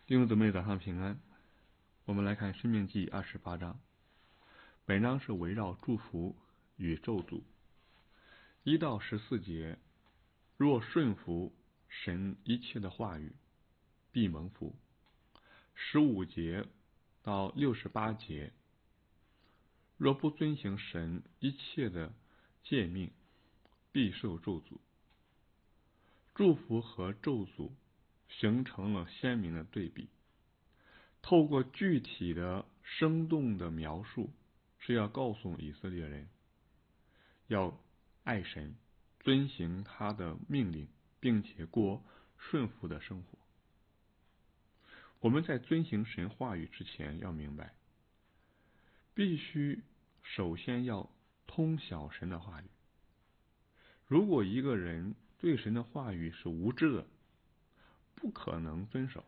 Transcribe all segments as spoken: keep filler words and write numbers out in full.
弟兄姊妹早上平安。我们来看申命记二十八章，本章是围绕祝福与咒诅。一到十四节，若顺服神一切的话语，必蒙福。十五节到六十八节，若不遵行神一切的诫命，必受咒诅。祝福和咒诅形成了鲜明的对比。透过具体的生动的描述，是要告诉以色列人要爱神，遵行他的命令，并且过顺服的生活。我们在遵行神话语之前要明白，必须首先要通晓神的话语。如果一个人对神的话语是无知的，不可能遵守。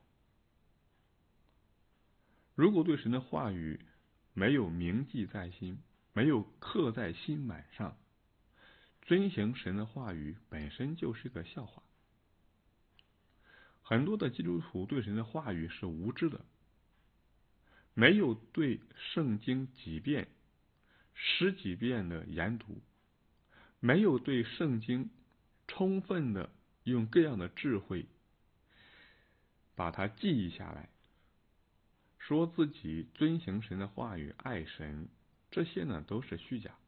如果对神的话语没有铭记在心，没有刻在心板上，遵行神的话语本身就是个笑话。很多的基督徒对神的话语是无知的，没有对圣经几遍、十几遍的研读，没有对圣经充分的用各样的智慧把它记忆下来，说自己遵行神的话语，爱神，这些呢都是虚假。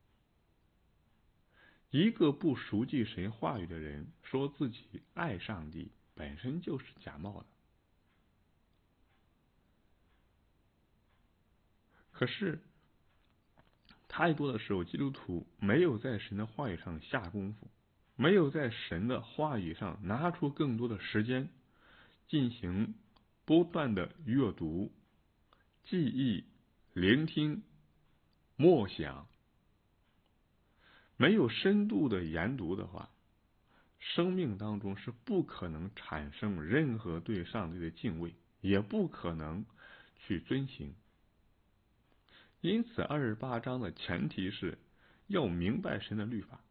一个不熟记神话语的人说自己爱上帝，本身就是假冒的。可是太多的时候，基督徒没有在神的话语上下功夫，没有在神的话语上拿出更多的时间进行不断的阅读、记忆、聆听、默想。没有深度的研读的话，生命当中是不可能产生任何对上帝的敬畏，也不可能去遵行。因此二十八章的前提是要明白神的律法。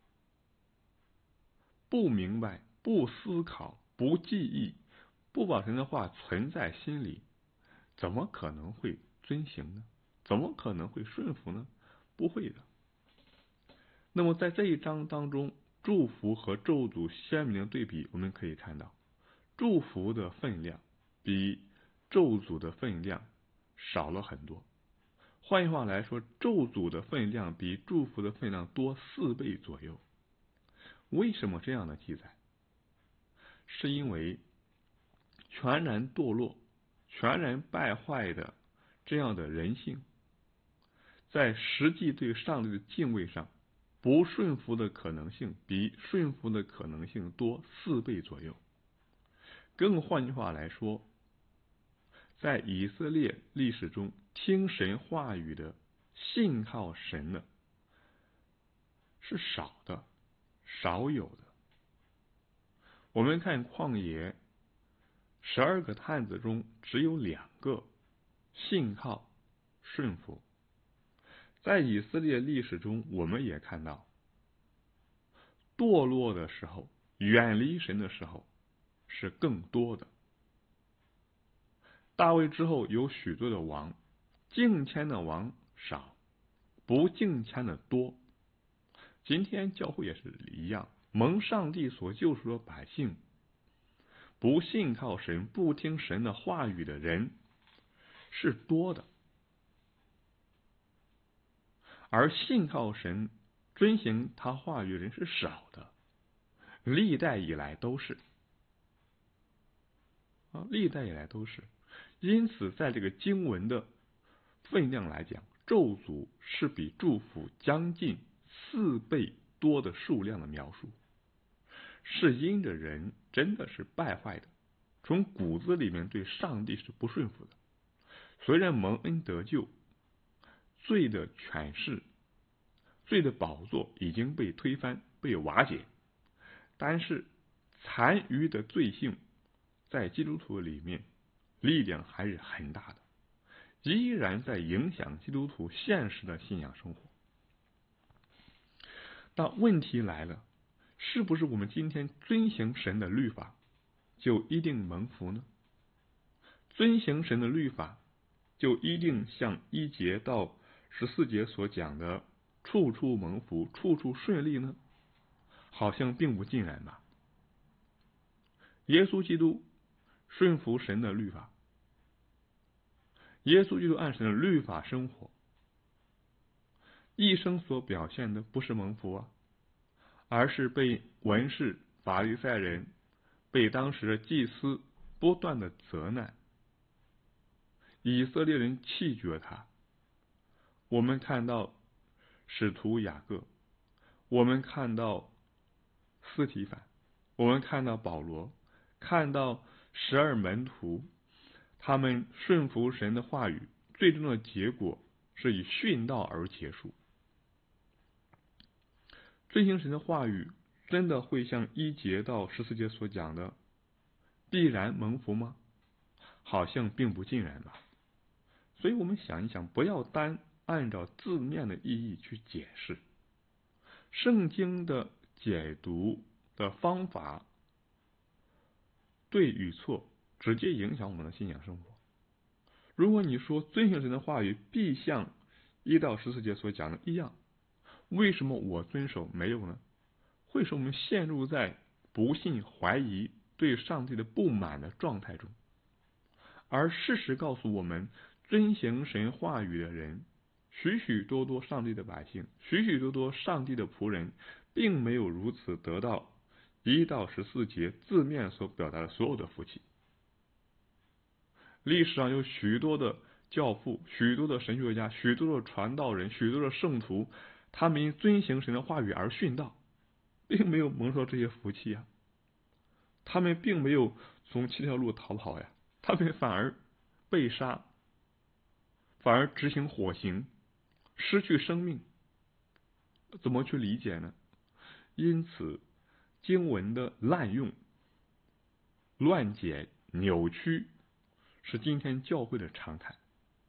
不明白、不思考、不记忆、不把神的话存在心里，怎么可能会遵行呢？怎么可能会顺服呢？不会的。那么在这一章当中，祝福和咒诅鲜明的对比，我们可以看到，祝福的分量比咒诅的分量少了很多。换句话来说，咒诅的分量比祝福的分量多四倍左右。为什么这样的记载？是因为全然堕落、全然败坏的这样的人性，在实际对上帝的敬畏上，不顺服的可能性比顺服的可能性多四倍左右。更换句话来说，在以色列历史中，听神话语的、信靠神的是少的，少有的。我们看旷野十二个探子中，只有两个信靠顺服。在以色列历史中，我们也看到，堕落的时候、远离神的时候是更多的。大卫之后有许多的王，敬虔的王少，不敬虔的多。今天教会也是一样，蒙上帝所救赎的百姓，不信靠神、不听神的话语的人是多的，而信靠神、遵行他话语的人是少的。历代以来都是啊，历代以来都是。因此，在这个经文的分量来讲，咒诅是比祝福将近四倍多的数量的描述，是因着人真的是败坏的，从骨子里面对上帝是不顺服的。虽然蒙恩得救，罪的权势、罪的宝座已经被推翻、被瓦解，但是残余的罪性在基督徒里面力量还是很大的，依然在影响基督徒现实的信仰生活。那问题来了，是不是我们今天遵行神的律法就一定蒙福呢？ 遵行神的律法，就一定像一节到十四节所讲的处处蒙福、处处顺利呢？好像并不尽然吧。耶稣基督顺服神的律法，耶稣基督按神的律法生活，一生所表现的不是蒙福啊，而是被文士、法利赛人、被当时的祭司不断的责难，以色列人弃绝他。我们看到使徒雅各，我们看到司提反，我们看到保罗，看到十二门徒，他们顺服神的话语，最终的结果是以殉道而结束。遵行神的话语，真的会像一节到十四节所讲的必然蒙福吗？好像并不尽然吧。所以我们想一想，不要单按照字面的意义去解释，圣经的解读的方法对与错，直接影响我们的信仰生活。如果你说遵行神的话语必像一到十四节所讲的一样，为什么我遵守没有呢？会使我们陷入在不信、怀疑、对上帝的不满的状态中。而事实告诉我们，遵行神话语的人，许许多多上帝的百姓，许许多多上帝的仆人，并没有如此得到一到十四节字面所表达的所有的福气。历史上有许多的教父、许多的神学家、许多的传道人、许多的圣徒，他们因遵行神的话语而殉道，并没有蒙受这些福气啊。他们并没有从七条路逃跑呀，他们反而被杀，反而执行火刑，失去生命。怎么去理解呢？因此，经文的滥用、乱解、扭曲，是今天教会的常态。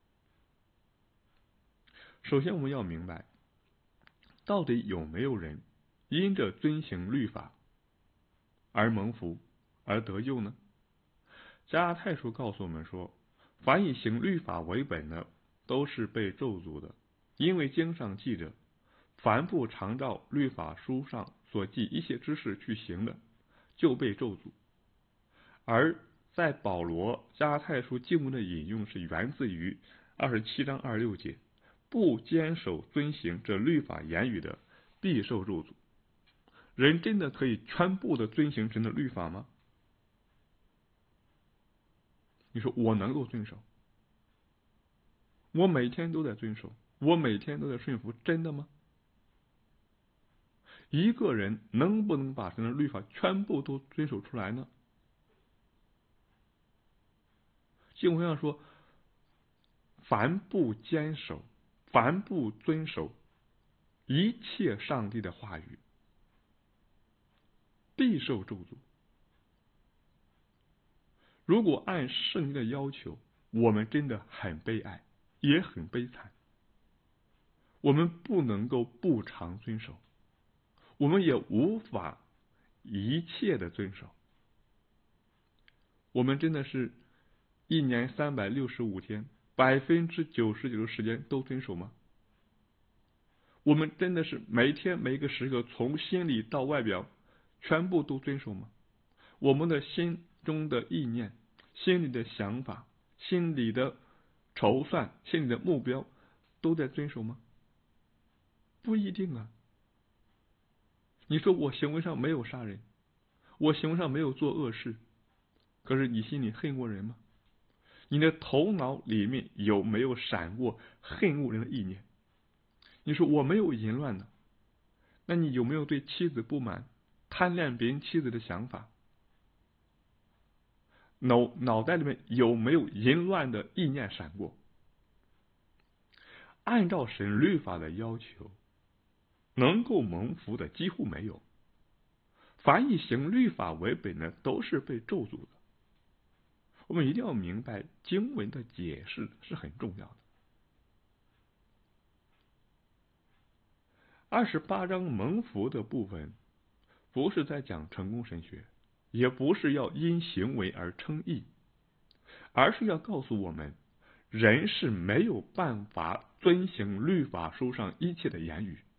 首先，我们要明白，到底有没有人因着遵行律法而蒙福、而得救呢？加拉太书告诉我们说，凡以行律法为本的，都是被咒诅的，因为经上记着，凡不常照律法书上所记一切知识去行的，就被咒诅。而在保罗加拉太书经文的引用是源自于二十七章二十六节，不坚守遵行这律法言语的，必受咒诅。人真的可以全部的遵行神的律法吗？你说我能够遵守，我每天都在遵守，我每天都在顺服，真的吗？一个人能不能把神的律法全部都遵守出来呢？经文上说，凡不坚守，凡不遵守一切上帝的话语，必受咒诅。如果按圣经的要求，我们真的很悲哀，也很悲惨。我们不能够不常遵守，我们也无法一切的遵守。我们真的是一年三百六十五天，百分之九十九的时间都遵守吗？我们真的是每天每一个时刻，从心里到外表，全部都遵守吗？我们的心中的意念、心里的想法、心里的筹算、心里的目标，都在遵守吗？不一定啊。你说我行为上没有杀人，我行为上没有做恶事，可是你心里恨过人吗？你的头脑里面有没有闪过恨恶人的意念？你说我没有淫乱的，那你有没有对妻子不满、贪恋别人妻子的想法？脑脑袋里面有没有淫乱的意念闪过？按照神律法的要求，能够蒙福的几乎没有。凡以行律法为本的，都是被咒诅的。我们一定要明白经文的解释是很重要的。二十八章蒙福的部分，不是在讲成功神学，也不是要因行为而称义， 而是要告诉我们，人是没有办法遵行律法书上一切的言语。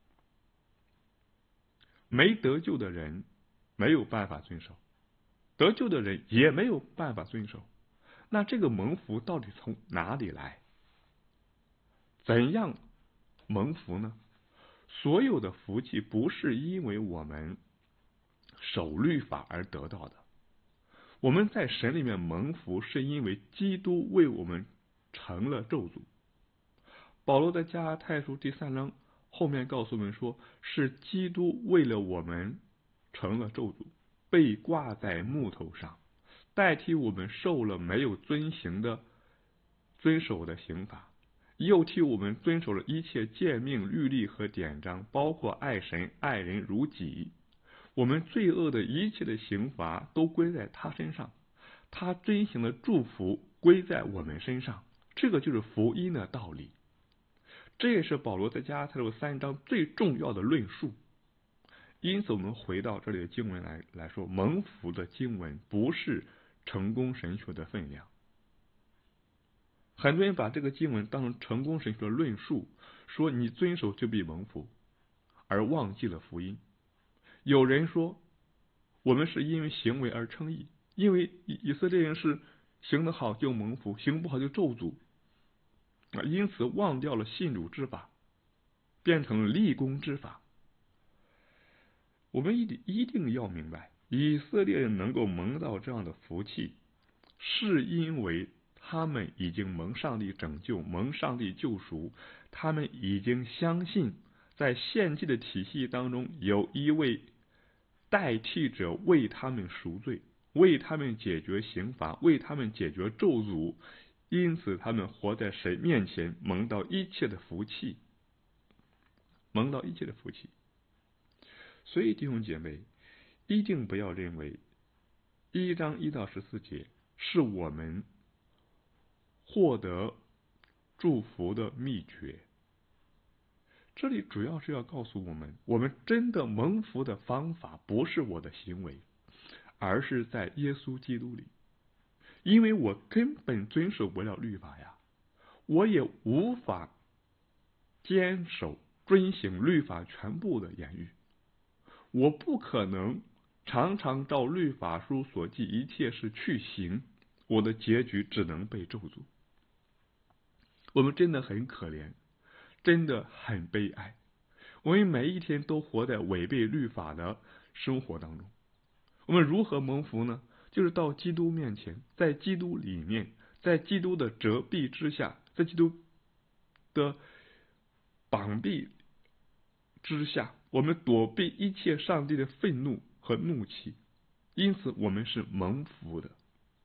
没得救的人没有办法遵守，得救的人也没有办法遵守。那这个蒙福到底从哪里来？怎样蒙福呢？所有的福气不是因为我们守律法而得到的，我们在神里面蒙福是因为基督为我们成了咒诅。保罗在加拉太书第三章后面告诉我们说，是基督为了我们成了咒诅，被挂在木头上，代替我们受了没有遵行的遵守的刑罚，又替我们遵守了一切诫命律例和典章，包括爱神爱人如己。我们罪恶的一切的刑罚都归在他身上，他遵行的祝福归在我们身上。这个就是福音的道理，这也是保罗在加拉太书三章最重要的论述。因此我们回到这里的经文来来说，蒙福的经文不是成功神学的分量。很多人把这个经文当成成功神学的论述，说你遵守就必蒙福，而忘记了福音。有人说我们是因为行为而称义，因为以色列人是行得好就蒙福，行不好就咒诅，因此忘掉了信主之法，变成了立功之法。我们一定一定要明白，以色列人能够蒙到这样的福气，是因为他们已经蒙上帝拯救，蒙上帝救赎，他们已经相信在献祭的体系当中有一位代替者为他们赎罪，为他们解决刑罚，为他们解决咒诅，因此他们活在神面前，蒙到一切的福气，蒙到一切的福气。所以弟兄姐妹，一定不要认为一章一到十四节是我们获得祝福的秘诀。这里主要是要告诉我们，我们真的蒙福的方法不是我的行为，而是在耶稣基督里。因为我根本遵守不了律法呀，我也无法坚守遵行律法全部的言语，我不可能常常照律法书所记一切事去行，我的结局只能被咒诅。我们真的很可怜，真的很悲哀，我们每一天都活在违背律法的生活当中。我们如何蒙福呢？就是到基督面前，在基督里面，在基督的遮蔽之下，在基督的绑臂之下，我们躲避一切上帝的愤怒和怒气，因此我们是蒙福的。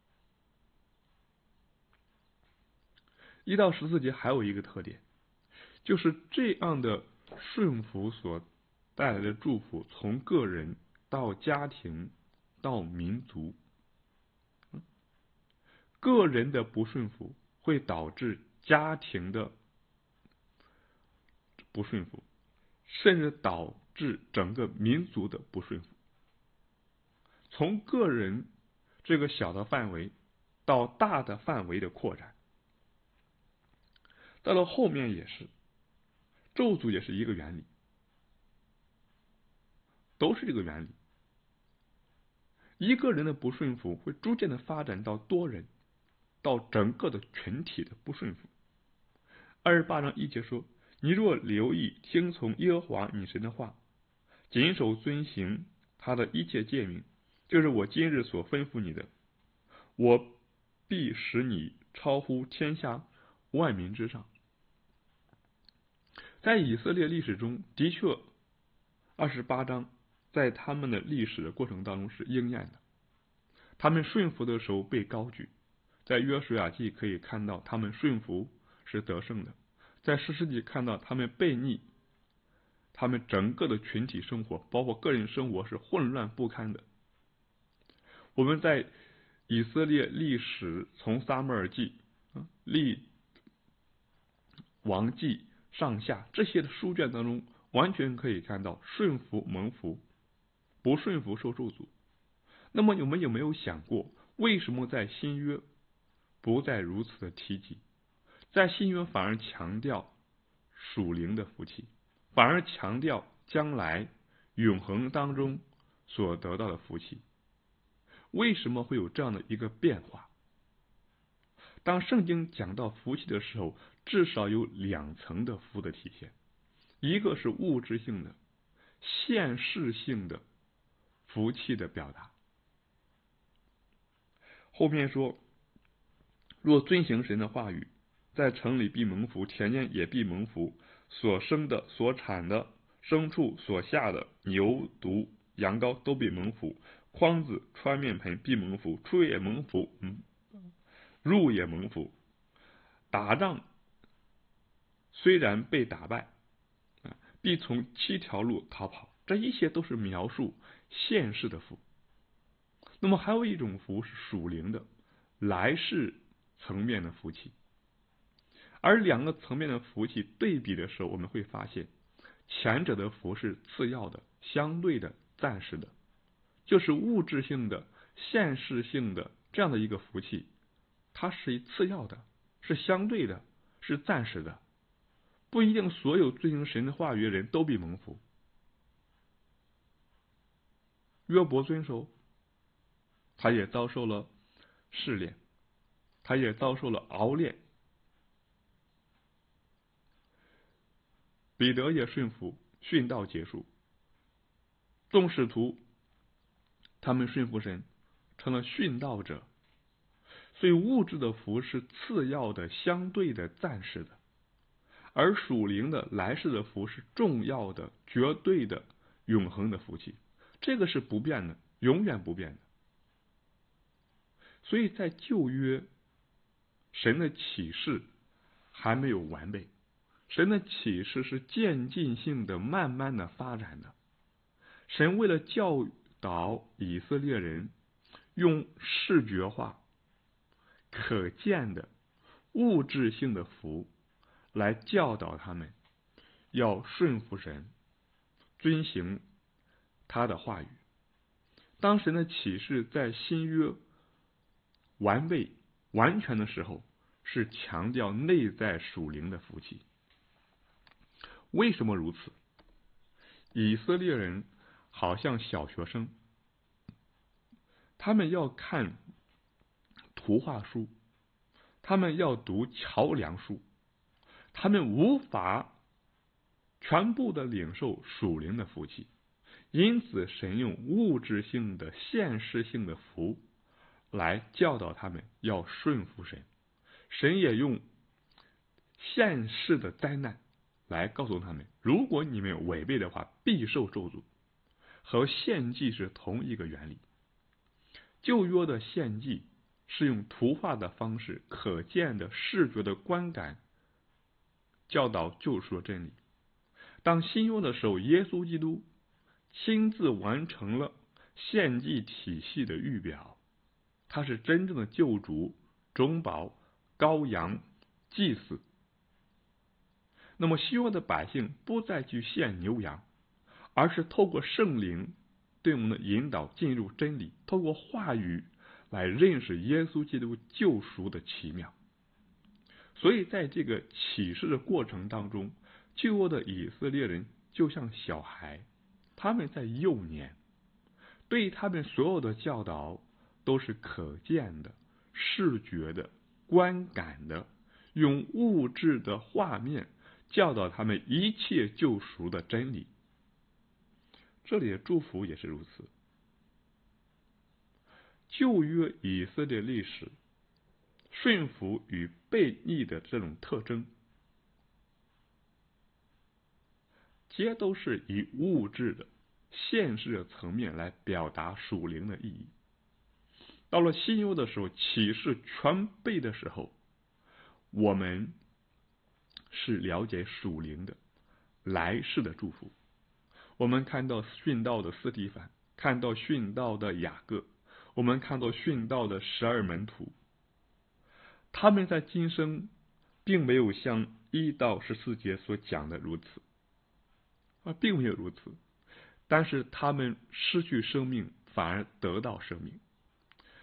一到十四节还有一个特点，就是这样的顺服所带来的祝福，从个人到家庭到民族。个人的不顺服会导致家庭的不顺服，甚至导致整个民族的不顺服。从个人这个小的范围到大的范围的扩展，到了后面也是，咒诅也是一个原理，都是这个原理。一个人的不顺服会逐渐的发展到多人，到整个的群体的不顺服。二十八章一节说，你若留意听从耶和华你神的话，谨守遵行他的一切诫命，就是我今日所吩咐你的，我必使你超乎天下万民之上。在以色列历史中，的确二十八章在他们的历史的过程当中是应验的。他们顺服的时候被高举，在约书亚记可以看到他们顺服是得胜的，在士师记看到他们悖逆，他们整个的群体生活包括个人生活是混乱不堪的。我们在以色列历史从撒母耳记、历王记上下这些的书卷当中，完全可以看到顺服蒙福，不顺服受咒诅。那么我们有没有想过，为什么在新约不再如此的提及，在新约反而强调属灵的福气，反而强调将来永恒当中所得到的福气。为什么会有这样的一个变化？当圣经讲到福气的时候，至少有两层的福的体现，一个是物质性的、现实性的福气的表达。后面说，若遵行神的话语，在城里必蒙福，田间也必蒙福，所生的、所产的、牲畜所下的、牛犊羊羔都必蒙福，筐子穿面盆必蒙福，出也蒙福，嗯，入也蒙福。打仗虽然被打败，必从七条路逃跑。这一切都是描述现世的福。那么还有一种福是属灵的，来世层面的福气。而两个层面的福气对比的时候，我们会发现前者的福是次要的、相对的、暂时的，就是物质性的、现实性的这样的一个福气，它是次要的，是相对的，是暂时的，不一定所有遵行神的话语的人都必蒙福。约伯遵守，他也遭受了试炼，他也遭受了熬炼。彼得也顺服，殉道结束。众使徒他们顺服神，成了殉道者。所以物质的福是次要的、相对的、暂时的，而属灵的来世的福是重要的、绝对的、永恒的福气。这个是不变的，永远不变的。所以在旧约，神的启示还没有完备，神的启示是渐进性的、慢慢的发展的。神为了教导以色列人，用视觉化、可见的、物质性的福来教导他们，要顺服神，遵行他的话语。当神的启示在新约完备完全的时候，是强调内在属灵的福气。为什么如此？以色列人好像小学生，他们要看图画书，他们要读桥梁书，他们无法全部的领受属灵的福气。因此神用物质性的、现实性的福来教导他们要顺服神，神也用现世的灾难来告诉他们，如果你们违背的话，必受咒诅。和献祭是同一个原理。旧约的献祭是用图画的方式、可见的视觉的观感教导救赎的真理。当新约的时候，耶稣基督亲自完成了献祭体系的预表，他是真正的救主、中保、羔羊、祭司。那么新约的百姓不再去献牛羊，而是透过圣灵对我们的引导进入真理，透过话语来认识耶稣基督救赎的奇妙。所以在这个启示的过程当中，旧约的以色列人就像小孩，他们在幼年，对他们所有的教导都是可见的、视觉的、观感的，用物质的画面教导他们一切救赎的真理。这里的祝福也是如此。旧约以色列历史顺服与悖逆的这种特征，皆都是以物质的、现实的层面来表达属灵的意义。到了新约的时候，启示全备的时候，我们是了解属灵的来世的祝福。我们看到殉道的司提反，看到殉道的雅各，我们看到殉道的十二门徒，他们在今生并没有像一到十四节所讲的如此啊，并没有如此，但是他们失去生命，反而得到生命。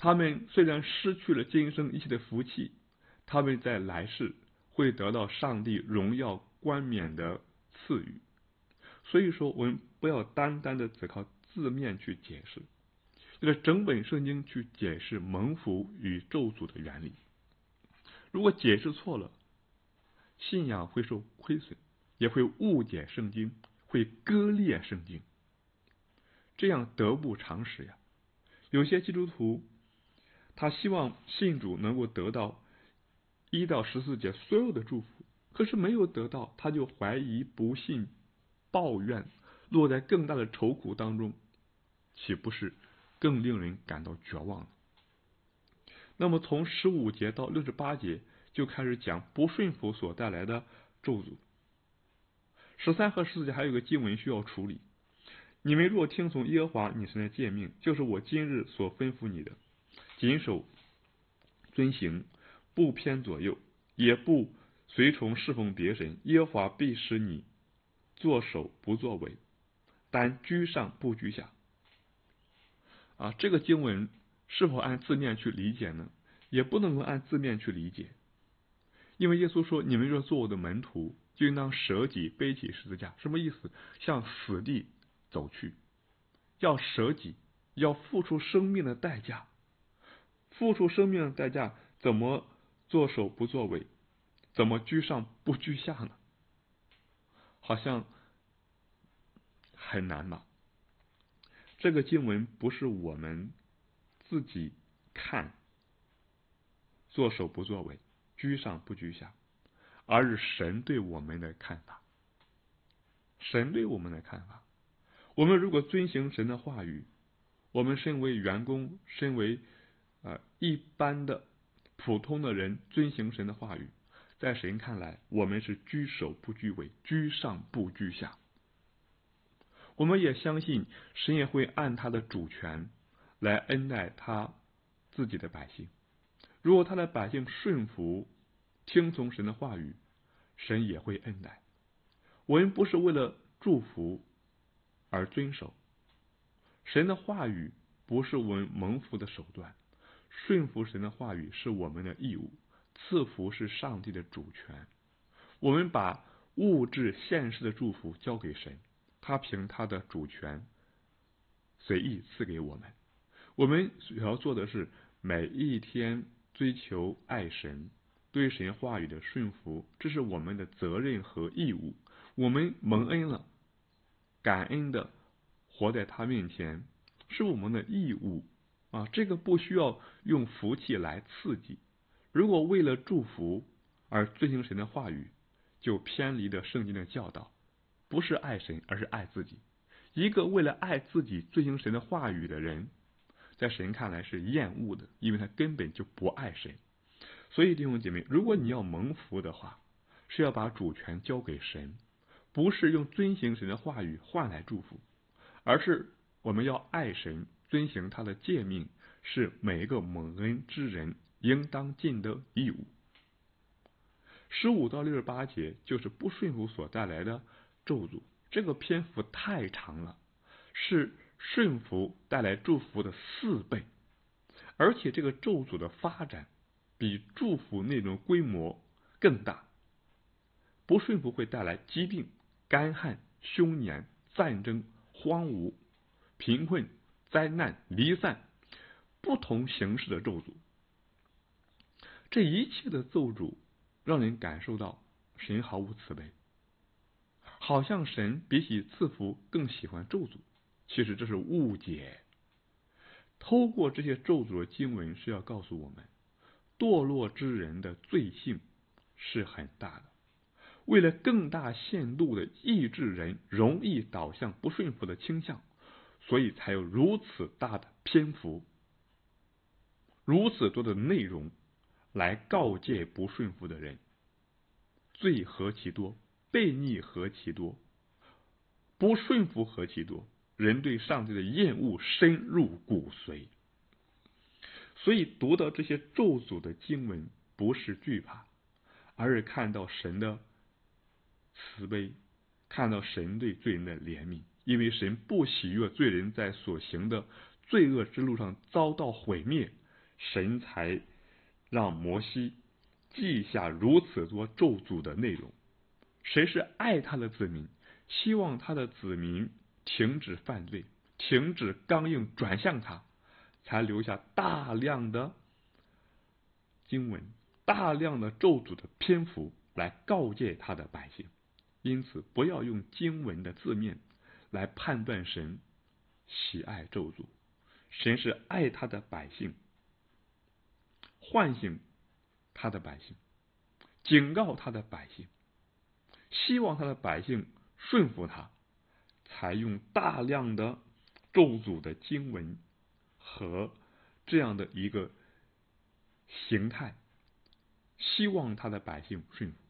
他们虽然失去了今生一切的福气，他们在来世会得到上帝荣耀冠冕的赐予。所以说，我们不要单单的只靠字面去解释，就是整本圣经去解释蒙福与咒诅的原理。如果解释错了，信仰会受亏损，也会误解圣经，会割裂圣经，这样得不偿失呀。有些基督徒他希望信主能够得到一到十四节所有的祝福，可是没有得到，他就怀疑、不信、抱怨，落在更大的愁苦当中，岂不是更令人感到绝望呢？那么从十五节到六十八节就开始讲不顺服所带来的咒诅。十三和十四节还有个经文需要处理。你们若听从耶和华你神的诫命，就是我今日所吩咐你的，谨守遵行，不偏左右，也不随从侍奉别神，耶和华必使你作首不作尾，但居上不居下。啊，这个经文是否按字面去理解呢？也不能够按字面去理解，因为耶稣说：“你们若做我的门徒，就应当舍己背起十字架。”什么意思？向死地走去，要舍己，要付出生命的代价。付出生命的代价，怎么作首不作尾？怎么居上不居下呢？好像很难吧？这个经文不是我们自己看作首不作尾，居上不居下，而是神对我们的看法。神对我们的看法，我们如果遵行神的话语，我们身为员工，身为呃一般的普通的人，遵行神的话语，在神看来，我们是居首不居尾，居上不居下。我们也相信神也会按他的主权来恩待他自己的百姓。如果他的百姓顺服听从神的话语，神也会恩待。我们不是为了祝福而遵守神的话语，不是我们蒙福的手段，顺服神的话语是我们的义务，赐福是上帝的主权。我们把物质现实的祝福交给神，他凭他的主权随意赐给我们。我们所要做的是每一天追求爱神，对神话语的顺服，这是我们的责任和义务。我们蒙恩了，感恩的活在他面前，是我们的义务啊！这个不需要用福气来刺激。如果为了祝福而遵行神的话语，就偏离了圣经的教导，不是爱神，而是爱自己。一个为了爱自己遵行神的话语的人，在神看来是厌恶的，因为他根本就不爱神。所以弟兄姐妹，如果你要蒙福的话，是要把主权交给神，不是用遵行神的话语换来祝福，而是我们要爱神，遵行他的诫命，是每一个蒙恩之人应当尽的义务。十五到六十八节就是不顺服所带来的咒诅，这个篇幅太长了，是顺服带来祝福的四倍，而且这个咒诅的发展比祝福内容规模更大。不顺服会带来疾病、干旱、凶年、战争、荒芜、贫困、灾难、离散，不同形式的咒诅。这一切的咒诅让人感受到神毫无慈悲，好像神比起赐福更喜欢咒诅。其实这是误解。透过这些咒诅的经文是要告诉我们，堕落之人的罪性是很大的。为了更大限度的抑制人容易导向不顺服的倾向，所以才有如此大的篇幅，如此多的内容来告诫不顺服的人。罪何其多，悖逆何其多，不顺服何其多，人对上帝的厌恶深入骨髓。所以读到这些咒诅的经文，不是惧怕，而是看到神的慈悲，看到神对罪人的怜悯。因为神不喜悦罪人在所行的罪恶之路上遭到毁灭， 神才让摩西记下如此多咒诅的内容。神是爱他的子民，希望他的子民停止犯罪，停止刚硬，转向他，才留下大量的经文，大量的咒诅的篇幅来告诫他的百姓。因此不要用经文的字面来判断神喜爱咒诅，神是爱他的百姓，唤醒他的百姓，警告他的百姓，希望他的百姓顺服他，才用大量的咒诅的经文和这样的一个形态，希望他的百姓顺服。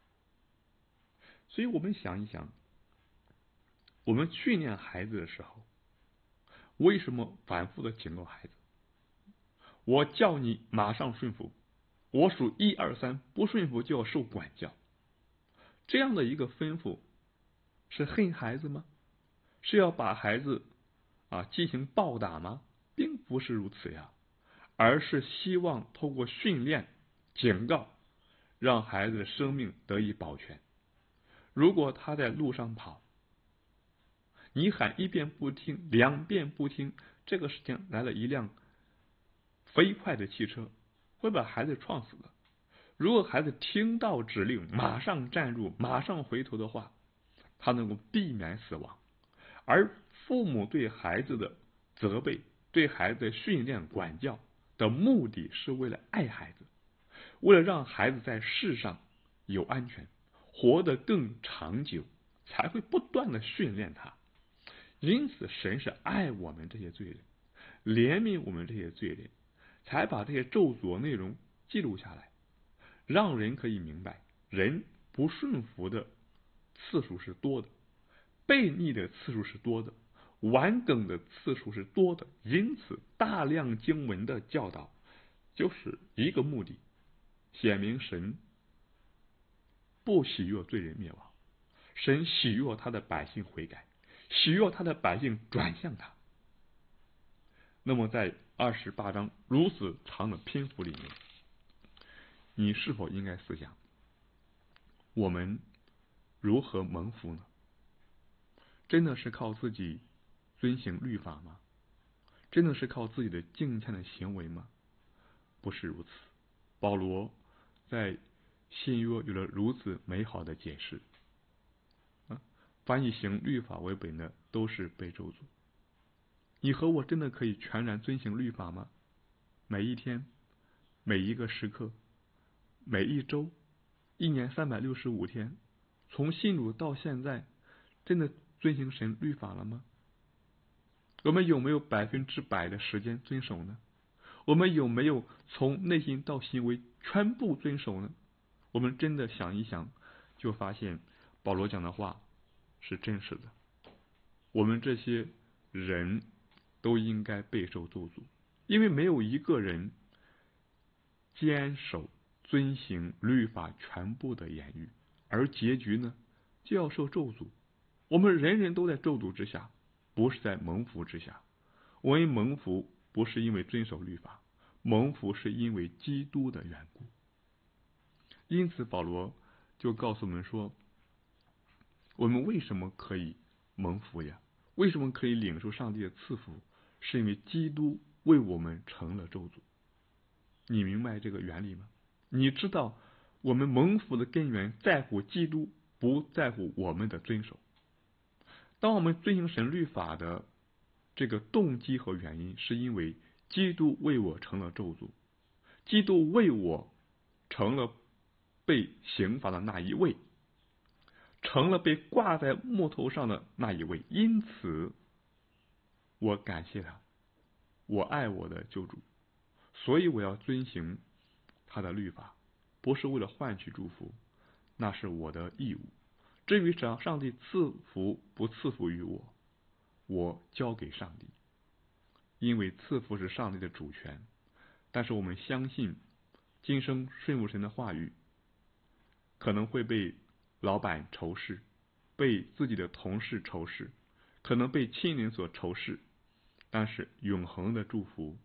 所以我们想一想，我们训练孩子的时候，为什么反复的警告孩子？我叫你马上顺服，我数一二三，不顺服就要受管教。这样的一个吩咐是恨孩子吗？是要把孩子啊进行暴打吗？并不是如此呀，而是希望透过训练、警告，让孩子的生命得以保全。如果他在路上跑，你喊一遍不听，两遍不听，这个时间来了一辆飞快的汽车，会把孩子撞死的。如果孩子听到指令，马上站住，马上回头的话，他能够避免死亡。而父母对孩子的责备，对孩子的训练管教的目的是为了爱孩子，为了让孩子在世上有安全，活得更长久，才会不断的训练他。因此神是爱我们这些罪人，怜悯我们这些罪人，才把这些咒诅内容记录下来，让人可以明白，人不顺服的次数是多的，悖逆的次数是多的，顽梗的次数是多的。因此大量经文的教导就是一个目的，显明神不喜悦罪人灭亡，神喜悦他的百姓悔改，喜悦他的百姓转向他。那么在二十八章如此长的篇幅里面，你是否应该思想，我们如何蒙福呢？真的是靠自己遵行律法吗？真的是靠自己的敬虔的行为吗？不是如此。保罗在新约有了如此美好的解释，啊，凡以行律法为本的都是被咒诅。你和我真的可以全然遵行律法吗？每一天，每一个时刻，每一周，一年三百六十五天，从信主到现在，真的遵行神律法了吗？我们有没有百分之百的时间遵守呢？我们有没有从内心到行为全部遵守呢？我们真的想一想，就发现保罗讲的话是真实的。我们这些人都应该备受咒诅，因为没有一个人坚守遵行律法全部的言语，而结局呢就要受咒诅。我们人人都在咒诅之下，不是在蒙福之下。我们蒙福不是因为遵守律法，蒙福是因为基督的缘故。因此保罗就告诉我们说，我们为什么可以蒙福呀？为什么可以领受上帝的赐福？是因为基督为我们成了咒诅。你明白这个原理吗？你知道我们蒙福的根源在乎基督，不在乎我们的遵守。当我们遵行神律法的这个动机和原因，是因为基督为我成了咒诅，基督为我成了被刑罚的那一位，成了被挂在木头上的那一位。因此我感谢他，我爱我的救主，所以我要遵行他的律法，不是为了换取祝福，那是我的义务。至于上上帝赐福不赐福于我，我交给上帝，因为赐福是上帝的主权。但是我们相信今生顺服神的话语，可能会被老板仇视，被自己的同事仇视，可能被亲人所仇视，但是永恒的祝福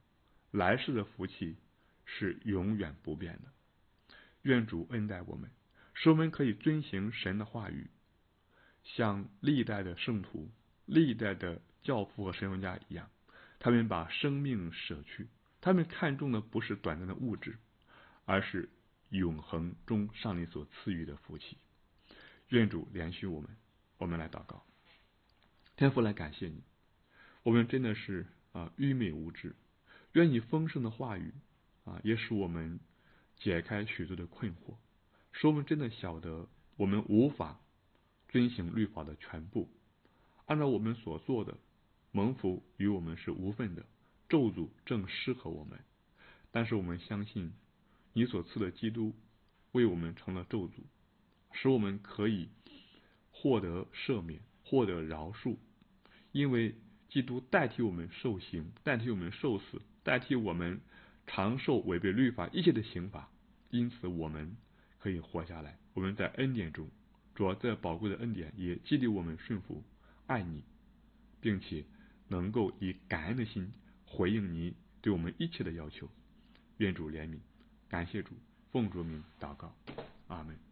来世的福气是永远不变的。愿主恩待我们，使我们可以遵行神的话语，像历代的圣徒、历代的教父和神学家一样，他们把生命舍去，他们看重的不是短暂的物质，而是永恒中上帝所赐予的福气。愿主怜恤我们。我们来祷告。天父，来感谢你，我们真的是啊愚昧无知，愿你丰盛的话语啊也使我们解开许多的困惑，使我们真的晓得我们无法遵行律法的全部，按照我们所做的，蒙福与我们是无分的，咒诅正适合我们。但是我们相信你所赐的基督为我们成了咒诅，使我们可以获得赦免，获得饶恕，因为基督代替我们受刑，代替我们受死，代替我们长受违背律法一切的刑罚，因此我们可以活下来。我们在恩典中，主要这宝贵的恩典也激励我们顺服爱你，并且能够以感恩的心回应你对我们一切的要求。愿主怜悯，感谢主，奉主名祷告，阿们。